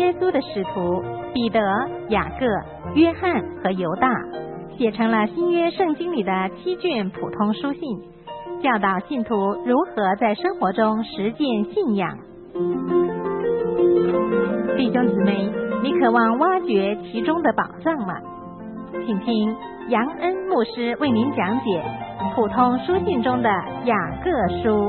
耶稣的使徒彼得、雅各、约翰和犹大，写成了新约圣经里的7卷普通书信，教导信徒如何在生活中实践信仰。弟兄姊妹，你渴望挖掘其中的宝藏吗？请听杨恩牧师为您讲解普通书信中的雅各书。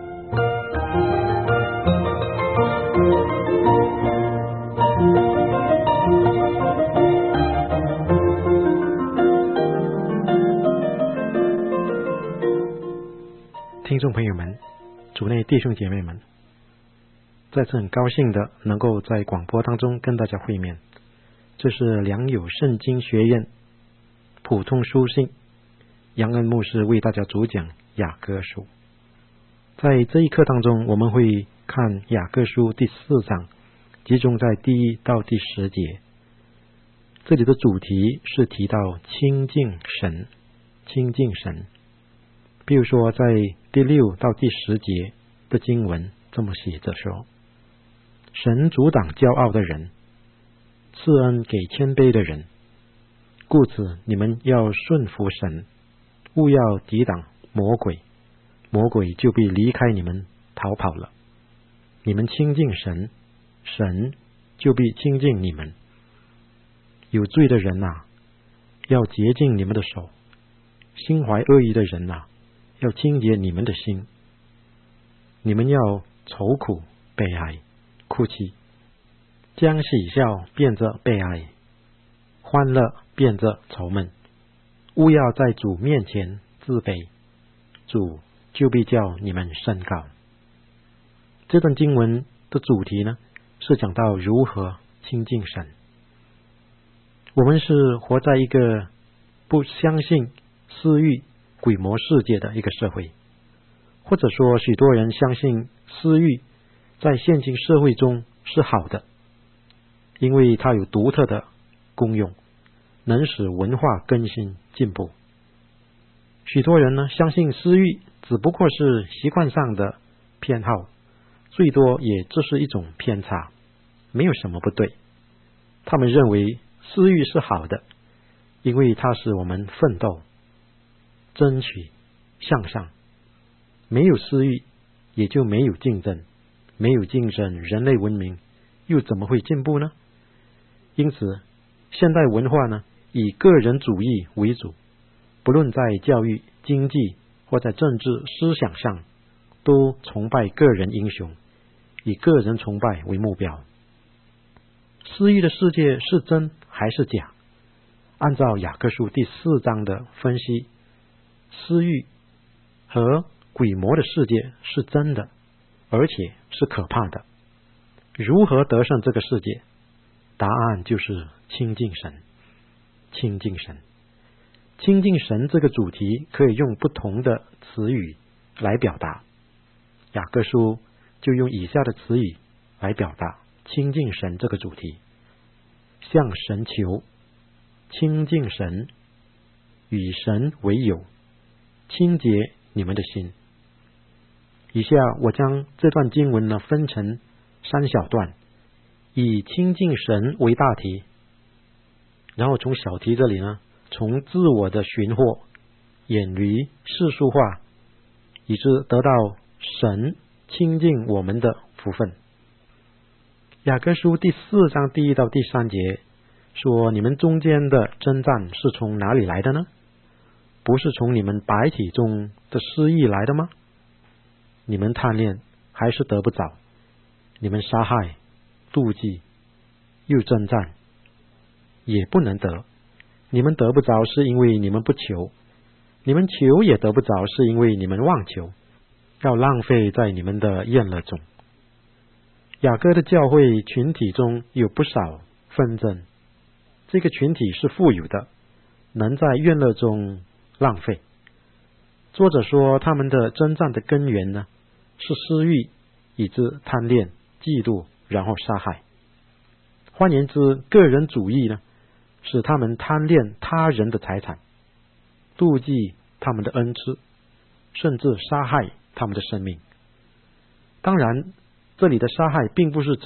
听众朋友们，主内弟兄姐妹们，再次很高兴的能够在广播当中跟大家会面。这是良友圣经学院普通书信，杨恩牧师为大家主讲雅各书。在这一课当中，我们会看雅各书第4章，集中在第1到第10节。这里的主题是提到亲近神，亲近神。比如说在第6到第10节的经文这么写着说，神阻挡骄傲的人，赐恩给谦卑的人，故此你们要顺服神，勿要抵挡魔鬼，魔鬼就必离开你们逃跑了。你们亲近神，神就必亲近你们。有罪的人啊，要洁净你们的手；心怀恶意的人啊，要清洁你们的心。你们要愁苦、悲哀、哭泣，将喜笑变作悲哀，欢乐变作愁闷。勿要在主面前自卑，主就必叫你们升高。这段经文的主题呢，是讲到如何亲近神。我们是活在一个不相信私欲、鬼魔世界的一个社会，或者说许多人相信私欲在现今社会中是好的，因为它有独特的功用，能使文化更新进步。许多人呢，相信私欲只不过是习惯上的偏好，最多也只是一种偏差，没有什么不对。他们认为私欲是好的，因为它使我们奋斗、争取、向上。没有私欲，也就没有竞争，没有竞争，人类文明又怎么会进步呢？因此，现代文化呢，以个人主义为主，不论在教育、经济或在政治思想上，都崇拜个人英雄，以个人崇拜为目标。私欲的世界是真还是假？按照雅各书第4章的分析，私欲和鬼魔的世界是真的，而且是可怕的。如何得胜这个世界？答案就是亲近神。亲近神，亲近神这个主题可以用不同的词语来表达。雅各书就用以下的词语来表达亲近神这个主题：向神求，亲近神，与神为友，清洁你们的心。以下我将这段经文呢分成3小段，以亲近神为大题，然后从小题这里呢，从自我的寻获，远离世俗化，以致得到神亲近我们的福分。雅各书第4章第1到第3节说，你们中间的征战是从哪里来的呢？不是从你们百体中的失意来的吗？你们贪恋还是得不着，你们杀害、妒忌又征战也不能得。你们得不着是因为你们不求，你们求也得不着是因为你们妄求，要浪费在你们的宴乐中。雅各的教会群体中有不少纷争，这个群体是富有的，能在宴乐中浪费。作者说他们的征战的根源呢，是私欲，以致贪恋、嫉妒，然后杀害。换言之，个人主义呢，使他们贪恋他人的财产，妒忌他们的恩赐，甚至杀害他们的生命。当然，这里的杀害并不是指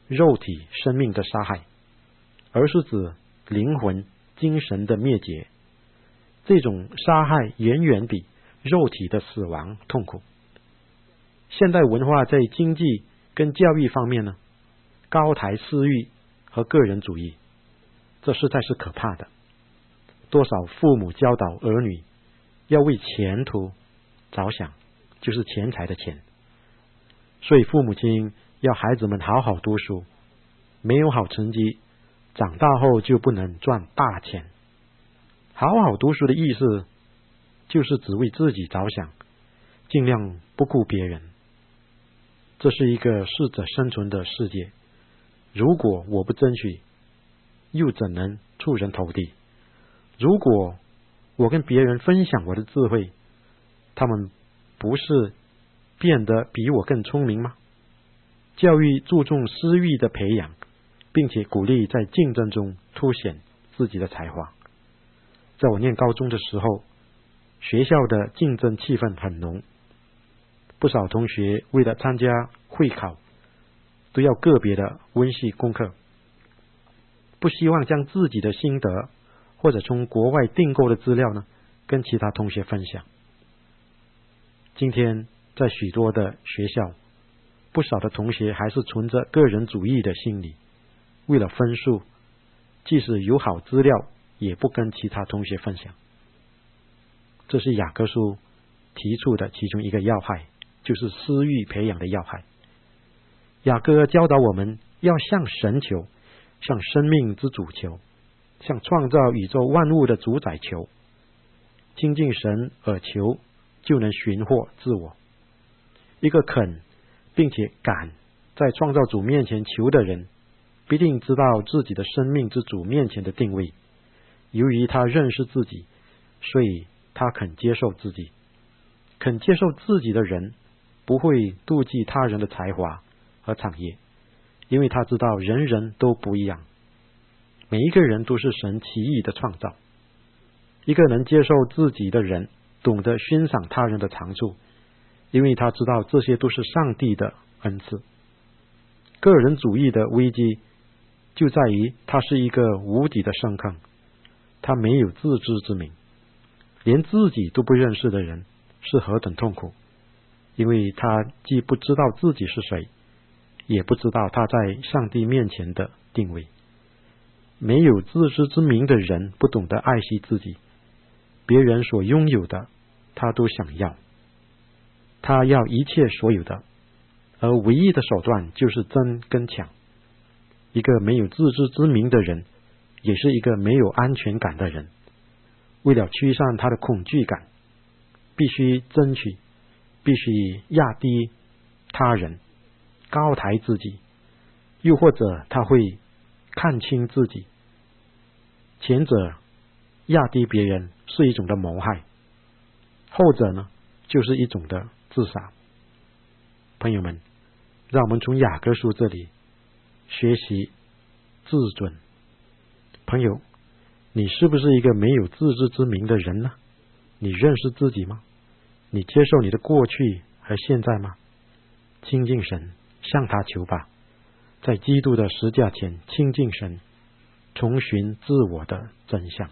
肉体生命的杀害，而是指灵魂精神的灭绝。这种杀害远远比肉体的死亡痛苦。现代文化在经济跟教育方面呢，高抬私欲和个人主义，这实在是可怕的。多少父母教导儿女要为前途着想，就是钱财的钱，所以父母亲要孩子们好好读书，没有好成绩，长大后就不能赚大钱。好好读书的意思就是只为自己着想，尽量不顾别人。这是一个适者生存的世界，如果我不争取，又怎能出人头地？如果我跟别人分享我的智慧，他们不是变得比我更聪明吗？教育注重私欲的培养，并且鼓励在竞争中凸显自己的才华。在我念高中的时候，学校的竞争气氛很浓，不少同学为了参加会考，都要个别的温习功课，不希望将自己的心得或者从国外订购的资料呢，跟其他同学分享。今天在许多的学校，不少的同学还是存着个人主义的心理，为了分数，即使有好资料，也不跟其他同学分享。这是雅各书提出的其中一个要害，就是私欲培养的要害。雅各教导我们要向神求，向生命之主求，向创造宇宙万物的主宰求。亲近神而求，就能寻获自我。一个肯并且敢在创造主面前求的人，必定知道自己的生命之主面前的定位。由于他认识自己，所以他肯接受自己。肯接受自己的人，不会妒忌他人的才华和产业，因为他知道人人都不一样，每一个人都是神奇异的创造。一个能接受自己的人，懂得欣赏他人的长处，因为他知道这些都是上帝的恩赐。个人主义的危机就在于他是一个无底的深坑，他没有自知之明，连自己都不认识的人是何等痛苦，因为他既不知道自己是谁，也不知道他在上帝面前的定位。没有自知之明的人不懂得爱惜自己，别人所拥有的他都想要，他要一切所有的，而唯一的手段就是争跟抢。一个没有自知之明的人，也是一个没有安全感的人。为了驱散他的恐惧感，必须争取，必须压低他人，高抬自己，又或者他会看清自己。前者压低别人是一种的谋害，后者呢，就是一种的自杀。朋友们，让我们从雅各书这里学习自尊。朋友，你是不是一个没有自知之明的人呢？你认识自己吗？你接受你的过去和现在吗？亲近神，向他求吧，在基督的十架前亲近神，重寻自我的真相。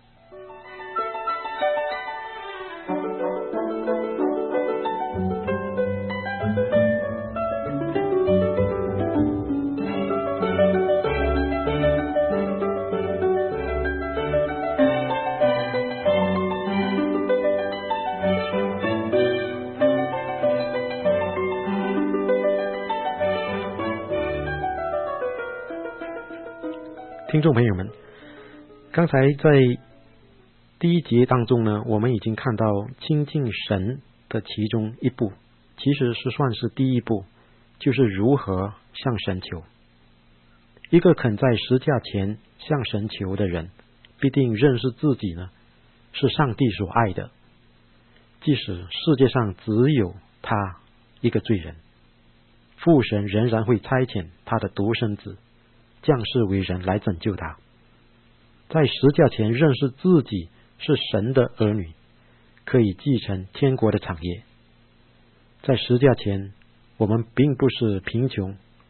听众朋友们，刚才在第一节当中呢，我们已经看到亲近神的其中一步，其实是算是第一步，就是如何向神求。一个肯在十架前向神求的人，必定认识自己呢是上帝所爱的，即使世界上只有他一个罪人，父神仍然会差遣他的独生子降世为人来拯救他。在十架前认识自己是神的儿女，可以继承天国的产业。在十架前，我们并不是贫穷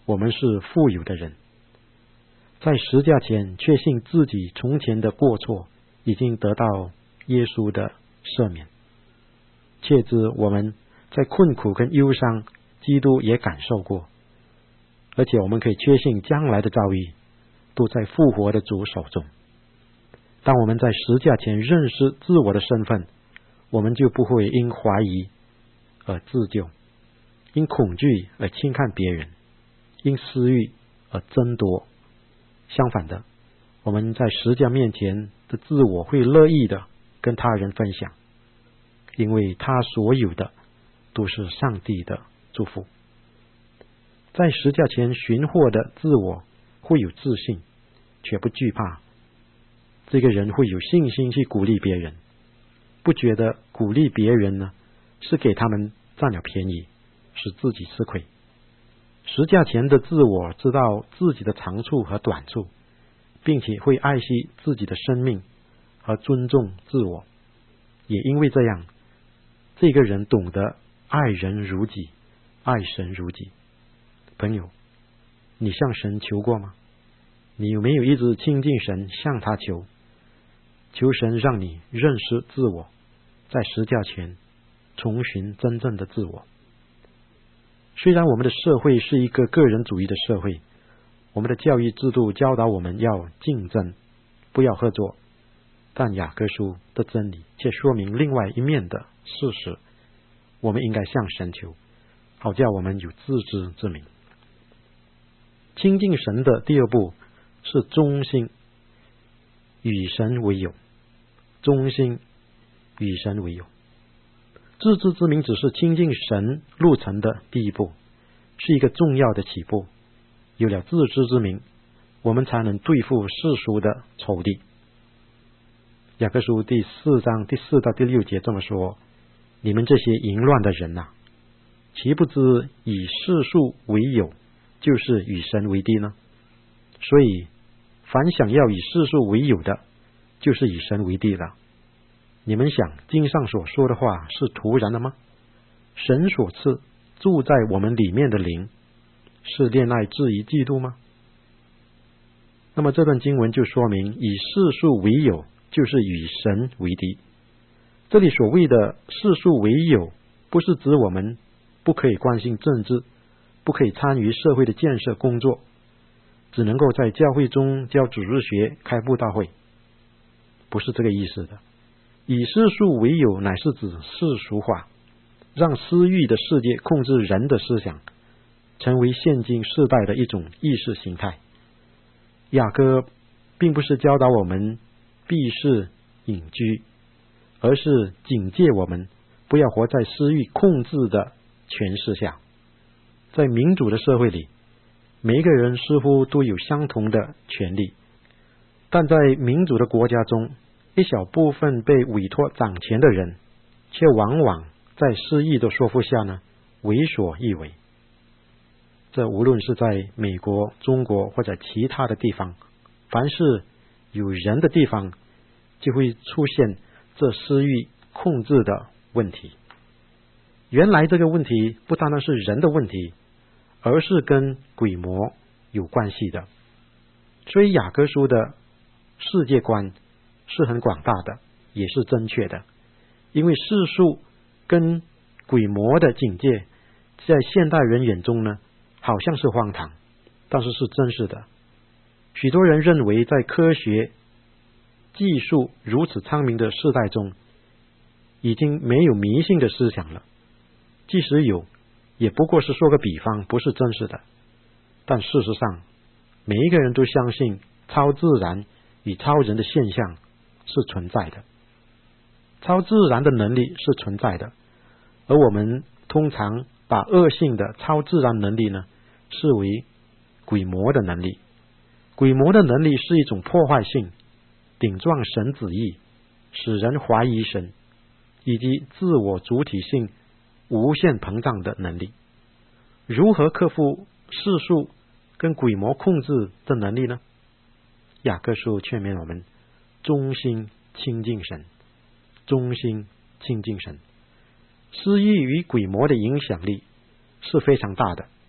我们是富有的人，在十架前确信自己从前的过错已经得到耶稣的赦免，切知我们在困苦跟忧伤，基督也感受过，而且我们可以确信将来的遭遇都在复活的主手中。当我们在十架前认识自我的身份，我们就不会因怀疑而自救，因恐惧而轻看别人，因私欲而争夺。相反的，我们在十架面前的自我会乐意的跟他人分享，因为他所有的都是上帝的祝福。在十架前寻获的自我会有自信，却不惧怕。这个人会有信心去鼓励别人，不觉得鼓励别人呢是给他们占了便宜，使自己吃亏。十架前的自我知道自己的长处和短处，并且会爱惜自己的生命和尊重自我，也因为这样，这个人懂得爱人如己，爱神如己。朋友，你向神求过吗？你有没有一直亲近神，向他求神让你认识自我，在十架前重寻真正的自我。虽然我们的社会是一个个人主义的社会，我们的教育制度教导我们要竞争，不要合作，但雅各书的真理却说明另外一面的事实，我们应该向神求，好叫我们有自知之明。亲近神的第二步是忠心，与神为友。忠心与神为友，自知之明只是亲近神路程的第一步，是一个重要的起步。有了自知之明，我们才能对付世俗的仇敌。雅各书第4章第4到第6节这么说：你们这些淫乱的人啊，岂不知以世俗为友，就是与神为敌呢？所以凡想要以世俗为友的，就是以神为敌了。你们想经上所说的话是徒然的吗？神所赐住在我们里面的灵，是恋爱至于基督吗？那么这段经文就说明，以世俗为友，就是与神为敌。这里所谓的世俗为友，不是指我们不可以关心政治，不可以参与社会的建设工作，只能够在教会中教主日学、开布道会，不是这个意思的。以世俗为友，乃是指世俗化，让私欲的世界控制人的思想，成为现今世代的一种意识形态。雅各并不是教导我们避世隐居，而是警戒我们不要活在私欲控制的权势下。在民主的社会里，每一个人似乎都有相同的权利，但在民主的国家中，一小部分被委托掌权的人，却往往在私意的说服下呢，为所欲为。这无论是在美国、中国或者其他的地方，凡是有人的地方，就会出现这私欲控制的问题。原来这个问题不单单是人的问题，而是跟鬼魔有关系的。所以雅各书的世界观是很广大的，也是正确的。因为世俗跟鬼魔的警戒，在现代人眼中呢，好像是荒唐，但是是真实的。许多人认为，在科学技术如此昌明的时代中，已经没有迷信的思想了。即使有，也不过是说个比方，不是真实的。但事实上，每一个人都相信超自然与超人的现象是存在的，超自然的能力是存在的，而我们通常把恶性的超自然能力呢，视为鬼魔的能力。鬼魔的能力是一种破坏性、顶撞神旨意、使人怀疑神，以及自我主体性无限膨胀的能力。如何克服世俗跟鬼魔控制的能力呢？雅各书劝勉我们忠心亲近神，忠心亲近神。私欲与鬼魔的影响力是非常大的，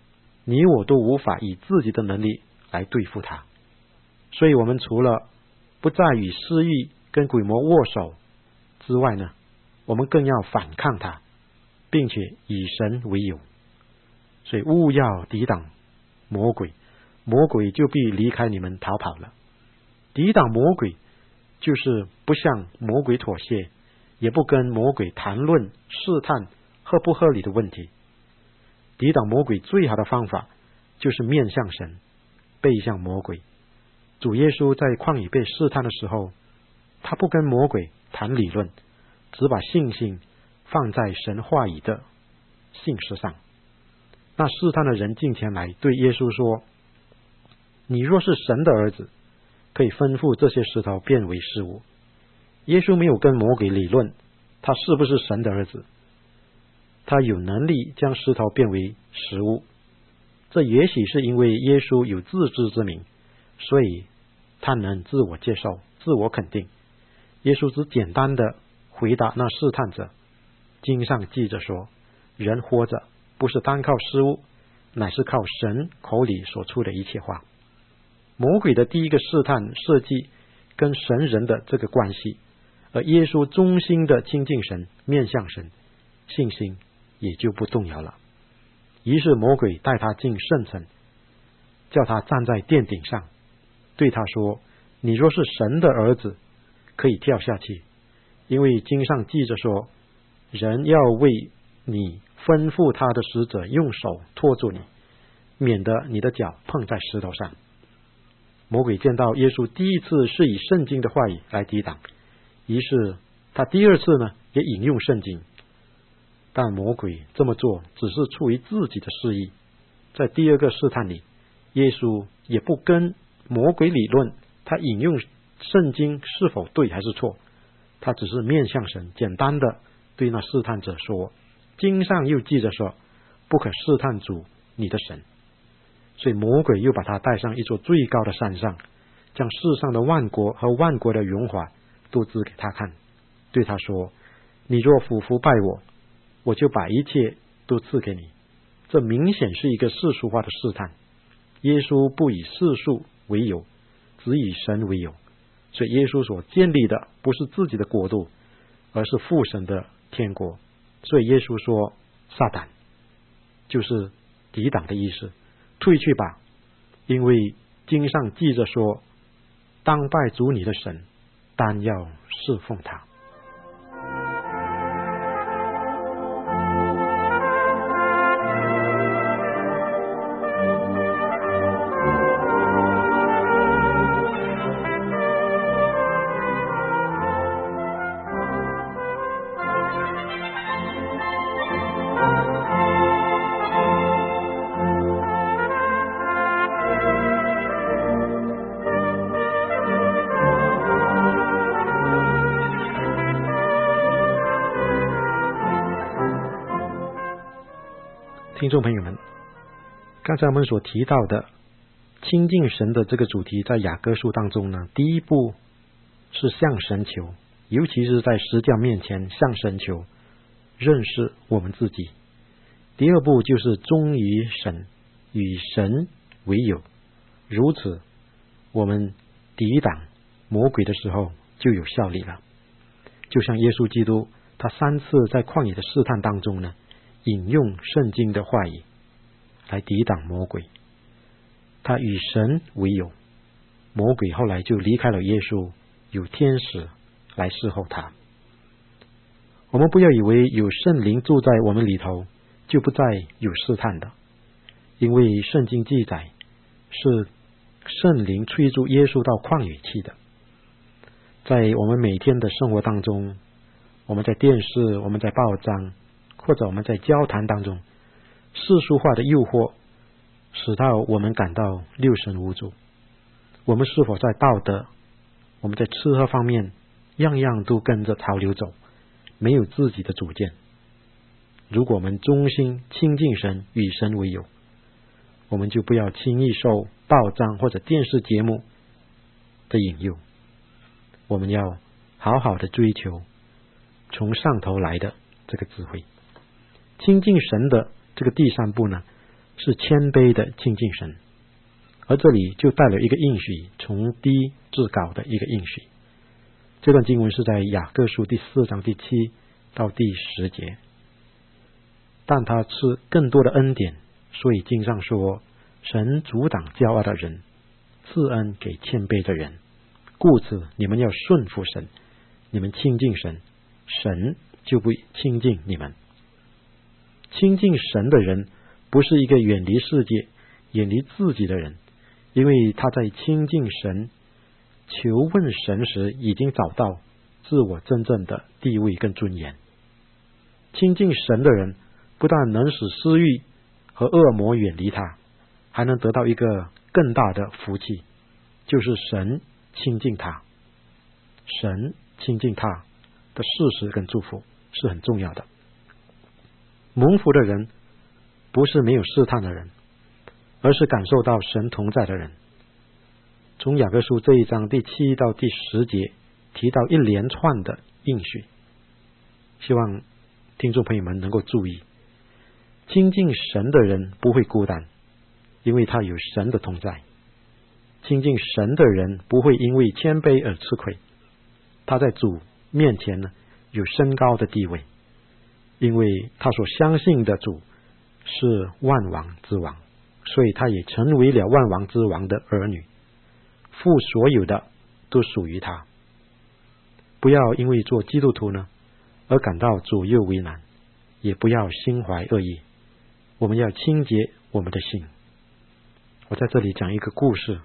你我都无法以自己的能力来对付它。所以我们除了不再与私欲跟鬼魔握手之外呢，我们更要反抗它，并且以神为友。所以勿要抵挡魔鬼，魔鬼就必离开你们逃跑了。抵挡魔鬼就是不向魔鬼妥协，也不跟魔鬼谈论试探合不合理的问题。抵挡魔鬼最好的方法就是面向神，背向魔鬼。主耶稣在旷野被试探的时候，他不跟魔鬼谈理论，只把信心放在神话语的信实上。那试探的人进前来对耶稣说，你若是神的儿子，可以吩咐这些石头变为食物。耶稣没有跟魔鬼理论他是不是神的儿子，他有能力将石头变为食物。这也许是因为耶稣有自知之明，所以他能自我接受，自我肯定。耶稣只简单的回答那试探者，经上记着说，人活着不是单靠食物，乃是靠神口里所出的一切话。魔鬼的第一个试探设计跟神人的这个关系，而耶稣忠心的亲近神，面向神，信心也就不动摇了。于是魔鬼带他进圣城，叫他站在殿顶上，对他说，你若是神的儿子，可以跳下去，因为经上记着说，人要为你吩咐他的使者用手托住你，免得你的脚碰在石头上。魔鬼见到耶稣第一次是以圣经的话语来抵挡，于是他第二次呢也引用圣经。但魔鬼这么做只是出于自己的私意。在第二个试探里，耶稣也不跟魔鬼理论他引用圣经是否对还是错，他只是面向神，简单的对那试探者说，经上又记着说，不可试探主你的神。所以魔鬼又把他带上一座最高的山上，将世上的万国和万国的荣华都指给他看，对他说，你若俯伏拜我，我就把一切都赐给你。这明显是一个世俗化的试探。耶稣不以世俗为友，只以神为友。所以耶稣所建立的不是自己的国度，而是父神的天国。所以耶稣说，撒旦就是抵挡的意思，退去吧，因为经上记着说，当拜主你的神，单要侍奉他。听众朋友们，刚才我们所提到的亲近神的这个主题，在雅各书当中呢，第一步是向神求，尤其是在十架面前向神求，认识我们自己。第二步就是忠于神，与神为友，如此我们抵挡魔鬼的时候就有效力了。就像耶稣基督，他3次在旷野的试探当中呢，引用圣经的话语来抵挡魔鬼，他与神为友，魔鬼后来就离开了耶稣，有天使来侍候他。我们不要以为有圣灵住在我们里头就不再有试探的，因为圣经记载是圣灵催促耶稣到旷野去的。在我们每天的生活当中，我们在电视，我们在报章，或者我们在交谈当中，世俗化的诱惑使到我们感到六神无主。我们是否在道德，我们在吃喝方面样样都跟着潮流走，没有自己的主见？如果我们忠心亲近神，与神为友，我们就不要轻易受报章或者电视节目的引诱。我们要好好的追求从上头来的这个智慧。亲近神的这个第3步呢， 是谦卑的亲近神。而这里就带了一个应许，从低至高的一个应许。这段经文是在雅各书第4章第7到第10节。但他是更多的恩典，所以经上说，神阻挡骄傲的人，赐恩给谦卑的人。故此你们要顺服神，你们亲近神，神就不亲近你们。亲近神的人不是一个远离世界远离自己的人，因为他在亲近神求问神时已经找到自我真正的地位跟尊严。亲近神的人不但能使私欲和恶魔远离他，还能得到一个更大的福气，就是神亲近他。神亲近他的事实跟祝福是很重要的。蒙福的人不是没有试探的人，而是感受到神同在的人。从雅各书这一章第7到第10节提到一连串的应许，希望听众朋友们能够注意，亲近神的人不会孤单，因为他有神的同在。亲近神的人不会因为谦卑而吃亏，他在主面前呢有升高的地位，因为他所相信的主是万王之王，所以他也成为了万王之王的儿女，父所有的都属于他。不要因为做基督徒呢而感到左右为难，也不要心怀恶意，我们要清洁我们的心。我在这里讲一个故事。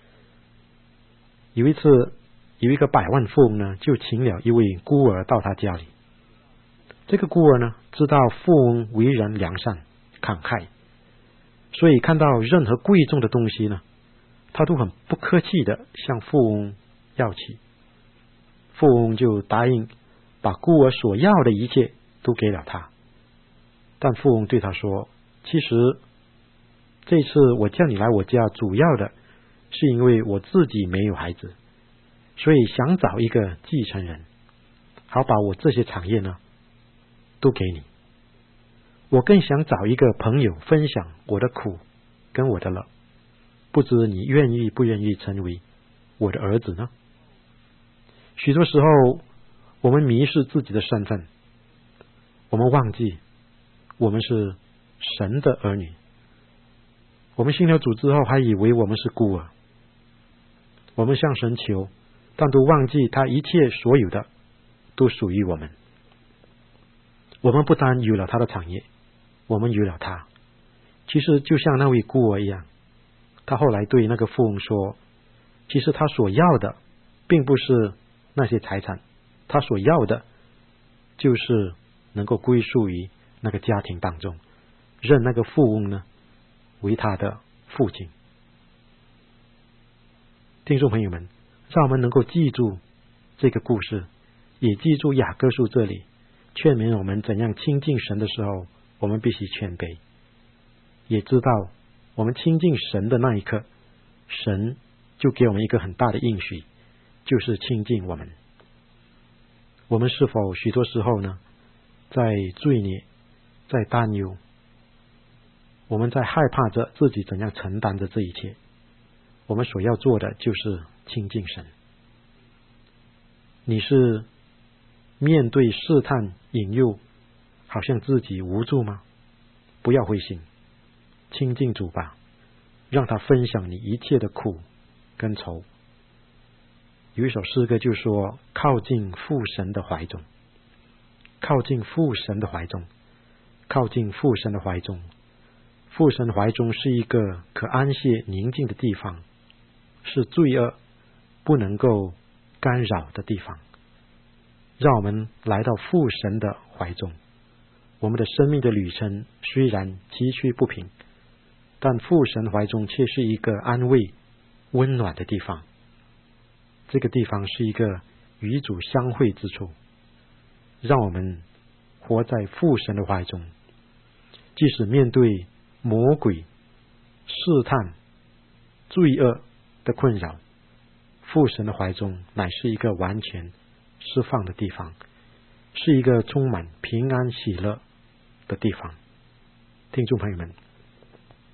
有一次有一个百万富翁呢就请了一位孤儿到他家里。这个孤儿呢知道富翁为人良善慷慨，所以看到任何贵重的东西呢他都很不客气的向富翁要起。富翁就答应把孤儿所要的一切都给了他。但富翁对他说，其实这次我叫你来我家主要的是因为我自己没有孩子，所以想找一个继承人，好把我这些产业呢都给你。我更想找一个朋友分享我的苦跟我的乐，不知你愿意不愿意成为我的儿子呢？许多时候我们迷失自己的身份，我们忘记我们是神的儿女。我们信了主之后还以为我们是孤儿，我们向神求，但都忘记他一切所有的都属于我们。我们不单有了他的产业，我们有了他。其实就像那位孤儿一样，他后来对那个富翁说，其实他所要的并不是那些财产，他所要的就是能够归属于那个家庭当中，认那个富翁呢为他的父亲。听众朋友们，让我们能够记住这个故事，也记住雅各书这里劝勉我们怎样亲近神的时候，我们必须谦卑，也知道我们亲近神的那一刻，神就给我们一个很大的应许，就是亲近我们。我们是否许多时候呢在罪孽，在担忧，我们在害怕着自己怎样承担着这一切？我们所要做的就是亲近神。你是面对试探引诱好像自己无助吗？不要灰心，亲近主吧，让他分享你一切的苦跟愁。有一首诗歌就说，靠近父神的怀中，靠近父神的怀中，靠近父神的怀中。父神怀中是一个可安歇宁静的地方，是罪恶不能够干扰的地方。让我们来到父神的怀中。我们的生命的旅程虽然崎岖不平，但父神怀中却是一个安慰温暖的地方。这个地方是一个与主相会之处。让我们活在父神的怀中，即使面对魔鬼试探罪恶的困扰，父神的怀中乃是一个完全释放的地方，是一个充满平安喜乐的地方。听众朋友们，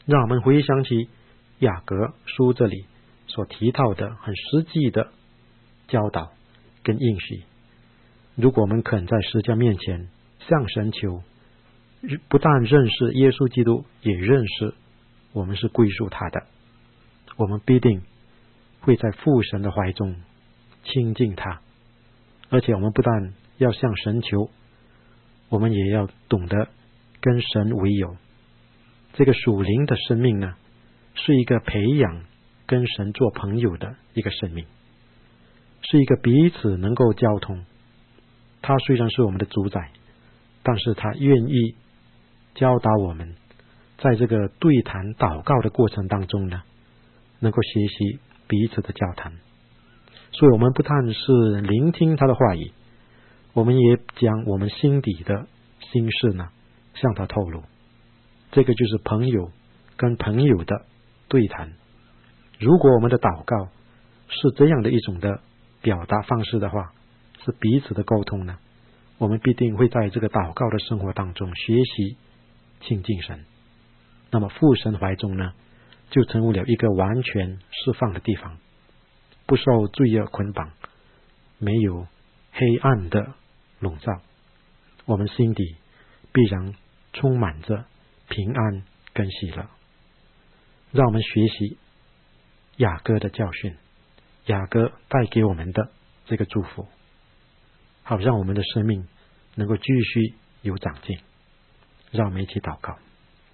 让我们回想起雅各书这里所提到的很实际的教导跟应许。如果我们肯在十架面前向神求，不但认识耶稣基督，也认识我们是归属他的，我们必定会在父神的怀中亲近他。而且我们不但要向神求，我们也要懂得跟神为友。这个属灵的生命呢，是一个培养跟神做朋友的一个生命，是一个彼此能够交通。他虽然是我们的主宰，但是他愿意教导我们，在这个对谈祷告的过程当中呢，能够学习彼此的交谈。所以我们不但是聆听他的话语，我们也将我们心底的心事呢向他透露。这个就是朋友跟朋友的对谈。如果我们的祷告是这样的一种的表达方式的话，是彼此的沟通呢，我们必定会在这个祷告的生活当中学习亲近神。那么父神怀中呢，就成为了一个完全释放的地方，不受罪恶捆绑，没有黑暗的笼罩，我们心底必然充满着平安跟喜乐。让我们学习雅各的教训，雅各带给我们的这个祝福，好让我们的生命能够继续有长进。让我们一起祷告。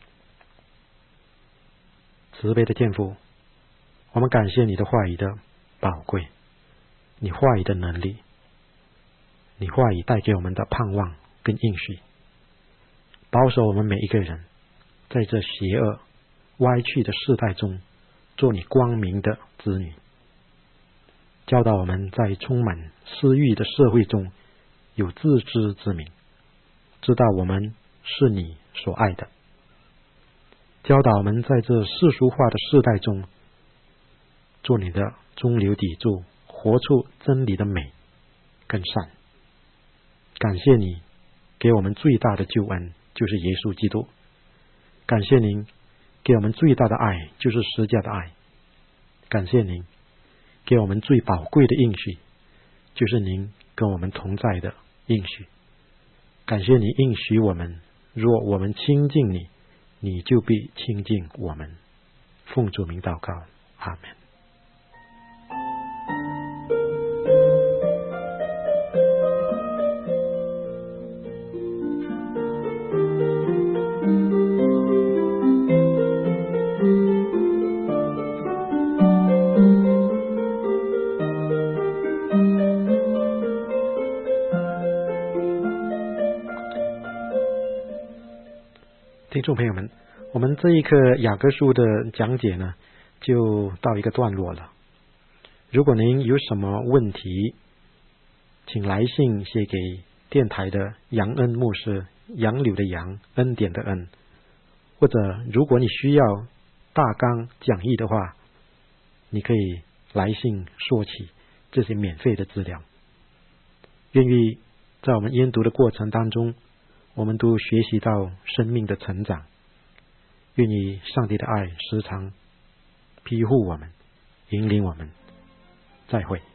慈悲的天父，我们感谢你的话语的宝贵，你话语的能力，你话语带给我们的盼望跟应许，保守我们每一个人在这邪恶歪曲的世代中做你光明的子女，教导我们在充满私欲的社会中有自知之明，知道我们是你所爱的，教导我们在这世俗化的世代中做你的中流砥柱，活出真理的美跟善。感谢你给我们最大的救恩，就是耶稣基督。感谢您给我们最大的爱，就是十架的爱。感谢您给我们最宝贵的应许，就是您跟我们同在的应许。感谢你应许我们，若我们亲近你，你就必亲近我们。奉主名祷告，阿们。听众朋友们，我们这一课雅各书的讲解呢，就到一个段落了。如果您有什么问题，请来信写给电台的杨恩牧师，杨柳的杨，恩典的恩，或者如果你需要大纲讲义的话，你可以来信索取这些免费的资料。愿意在我们研读的过程当中，我们都学习到生命的成长。愿意上帝的爱时常庇护我们，引领我们。再会。